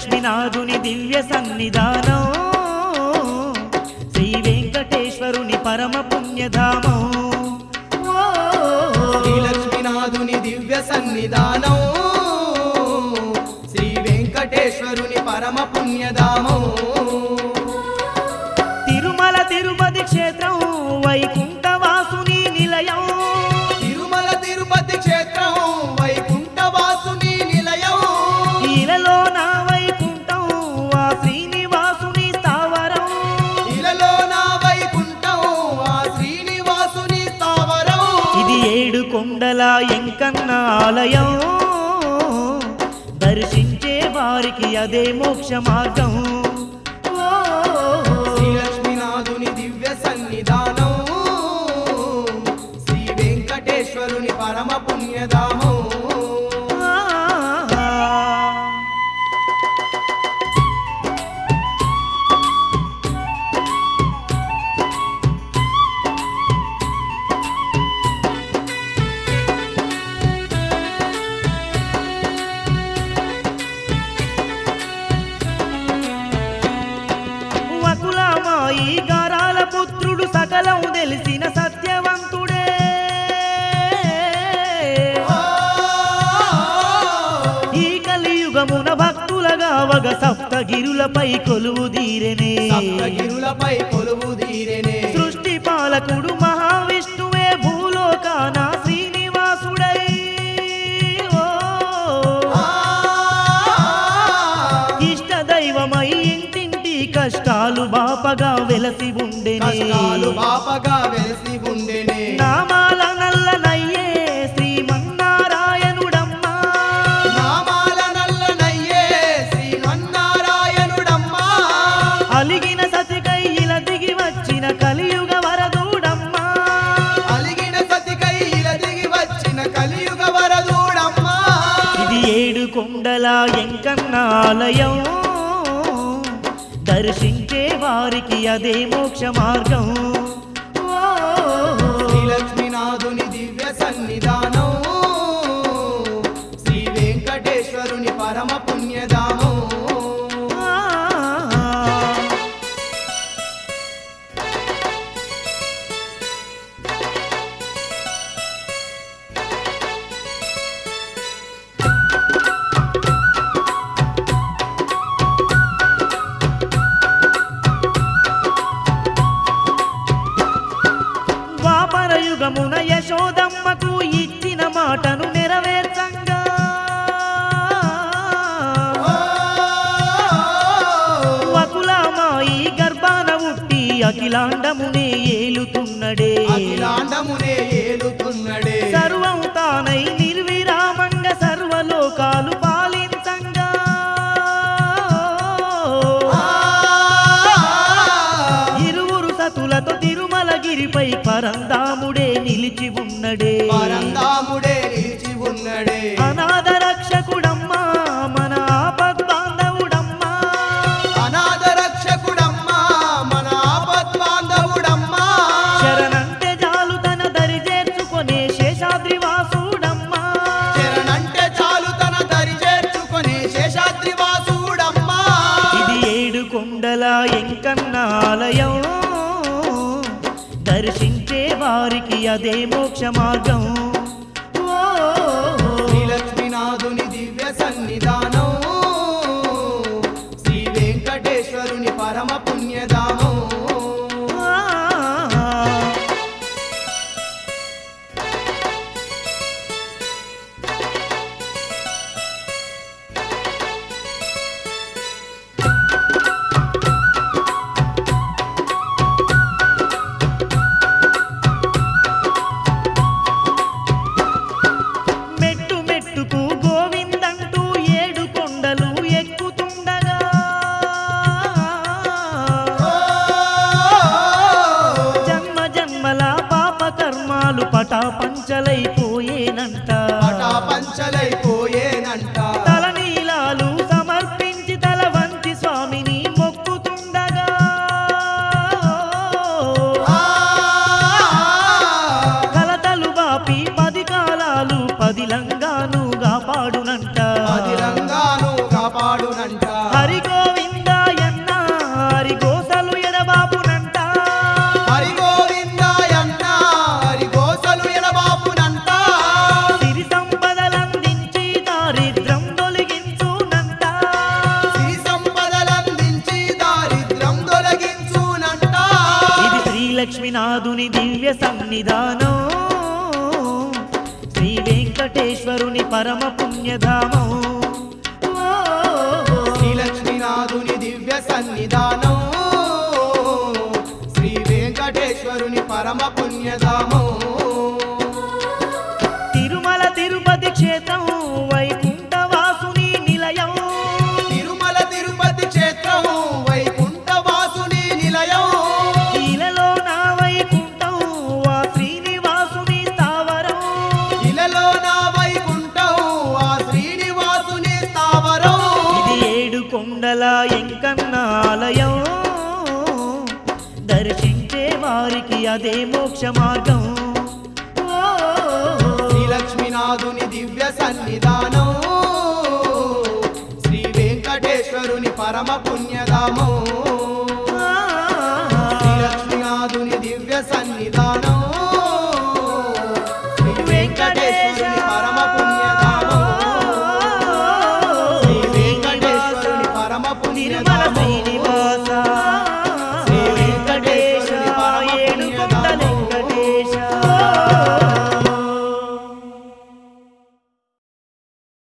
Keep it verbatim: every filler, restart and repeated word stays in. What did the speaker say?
లక్ష్మీనాథుని దివ్య సన్నిధానం శ్రీ వెంకటేశ్వరుని పరమ పుణ్యధామం శ్రీ లక్ష్మీనాథుని దివ్య సన్నిధానం శ్రీ వెంకటేశ్వరుని పరమ పుణ్యధామం తిరుమల తిరుపతి క్షేత్రం వైకుంఠవాసుని నిలయం తిరుమల తిరుపతి క్షేత్రం వైకుంఠవాసుని నిలయం ఇలలో నా వైకుంఠం ఆ శ్రీనివాసుని స్థావరం ఇలలో నా వైకుంఠం ఆ శ్రీనివాసుని స్థావరం ఇది ఏడు కొండల ఎంకన్న ఆలయం దర్శించే వారికి అదే మోక్ష మార్గం శ్రీ లక్ష్మీనాథుని దివ్య సన్నిధానం శ్రీ వెంకటేశ్వరుని పరమ పుణ్యధామం వకులమాయి గారాల పుత్రుడు సకలం తెలిసిన సత్యవంతుడే ఈ కలియుగమున భక్తులగా వగ సప్తగిరులపై కొలువు దీరెనే సప్తగిరులపై కొలువు దీరెనే సృష్టి పాలకుడు మహావిష్ణువే భూలోకాన శ్రీనివాసుడై ఓ ఇష్ట దైవమై ఇంటింటి కష్టాలు బాపగా వెలసి ఉండెనే కష్టాలు బాపగా వెలసి ఉండెనే నామాల నల్లనయ్యే శ్రీమన్నారాయణుడమ్మా నామాల నల్లనయ్యే శ్రీమన్నారాయణుడమ్మా అలిగిన సతికైల దిగి వచ్చిన కలియుగ వరదుడమ్మా అలిగిన సతికై ఇలా దిగి వచ్చిన కలియుగ వరదూడమ్మా ఇది ఏడు కొండల ఎంకన్న ఆలయం దర్శించే వారికి అదే మోక్ష మార్గం శ్రీ లక్ష్మీనాథుని దివ్య సన్నిధానం శ్రీ వెంకటేశ్వరుని పరమ పుణ్యధామం ద్వాపరయుగమున యశోదమ్మకు ఇచ్చిన మాటను నెరవేర్చంగా వకులమాయి గర్భాన ఉట్టి అఖిలాండమునే ఏలుతున్నడే అఖిలాండమునే ఏలుతున్నడే సర్వం తానై నిర్విరామంగా సర్వలోకాలు పాలించంగా ఇరువురు సతులతో తిరుమలగిరిపై పరందాముడే నిలిచి ఉన్నడే పరందాముడే నిలిచి ఉన్నడే అనాథ రక్షకుడమ్మా మన ఆపద్బాంధవుడమ్మా అనాథ రక్షకుడమ్మా మన ఆపద్బాంధవుడమ్మా శరణంటే చాలు తన దరి చేర్చుకొనే శేషాద్రి వాసుడమ్మా శరణంటే చాలు తన దరి చేర్చుకొని శేషాద్రి వాసుడమ్మా ఇది ఏడు కొండల ఎంకన్న ఆలయం దర్శించే వారికి అదే మోక్ష మార్గం శ్రీ లక్ష్మీనాథుని దివ్య సన్నిధానం శ్రీ వెంకటేశ్వరుని పరమ పుణ్యధామం మెట్టు మెట్టుకు గోవిందంటూ ఏడు కొండలు ఎక్కుతుండగా జన్మ జన్మల పాప కర్మాలు పటాపంచలైపోయేనంట పటాపంచలైపోయేనంట తలనీలాలు సమర్పించి తల వంచి స్వామిని మొక్కుతుండగా కలతలు బాపి పది కాలాలు పదిలంగాను కాపాడునంట పదిలంగాను కాపాడునంట సన్నిధానం శ్రీ వెంకటేశ్వరుని పరమ పుణ్యధామం శ్రీ లక్ష్మీనాథుని దివ్య సన్నిధానం శ్రీ వెంకటేశ్వరుని పరమ పుణ్యధామం తిరుమల తిరుపతి క్షేత్రం వైకుంఠవాసుని నిలయం తిరుమల తిరుపతి క్షేత్రం వైకుంఠవాసుని నిలయం ఇలలో నా వైకుంఠం ఆ శ్రీనివాసుని స్థావరం ఇలలో నా వైకుంఠం ఆ శ్రీనివాసుని స్థావరం ఇది ఏడు కొండల ఎంకన్న ఆలయం దర్శించే వారికి అదే మోక్ష మార్గం శ్రీ లక్ష్మీనాథుని దివ్య సన్నిధానం శ్రీ వెంకటేశ్వరుని పరమ పుణ్యధామం శ్రీ లక్ష్మీనాథుని దివ్య సన్నిధానం శ్రీ వెంకటేశ్వరుని